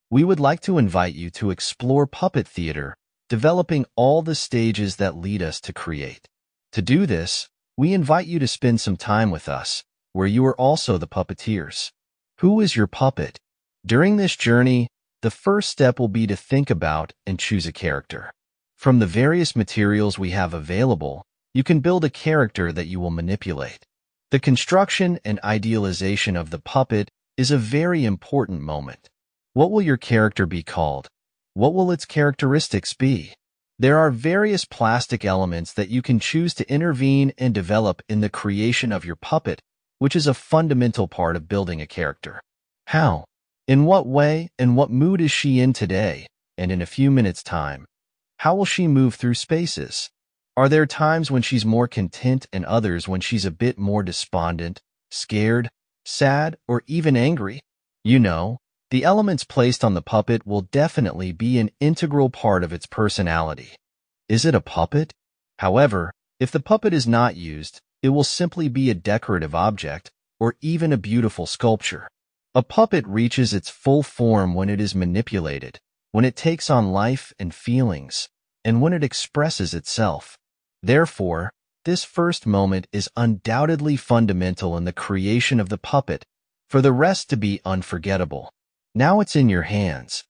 We would like to invite you to explore puppet theater, developing all the stages that lead us to create. To do this, we invite you to spend some time with us, where you are also the puppeteers. Who is your puppet? During this journey, the first step will be to think about and choose a character. From the various materials we have available, you can build a character that you will manipulate. The construction and idealization of the puppet is a very important moment. What will your character be called? What will its characteristics be? There are various plastic elements that you can choose to intervene and develop in the creation of your puppet, which is a fundamental part of building a character. How? In what way and what mood is she in today, and in a few minutes' time? How will she move through spaces? Are there times when she's more content and others when she's a bit more despondent, scared, sad, or even angry? The elements placed on the puppet will definitely be an integral part of its personality. Is it a puppet? However, if the puppet is not used, it will simply be a decorative object or even a beautiful sculpture. A puppet reaches its full form when it is manipulated, when it takes on life and feelings, and when it expresses itself. Therefore, this first moment is undoubtedly fundamental in the creation of the puppet, for the rest to be unforgettable. Now it's in your hands.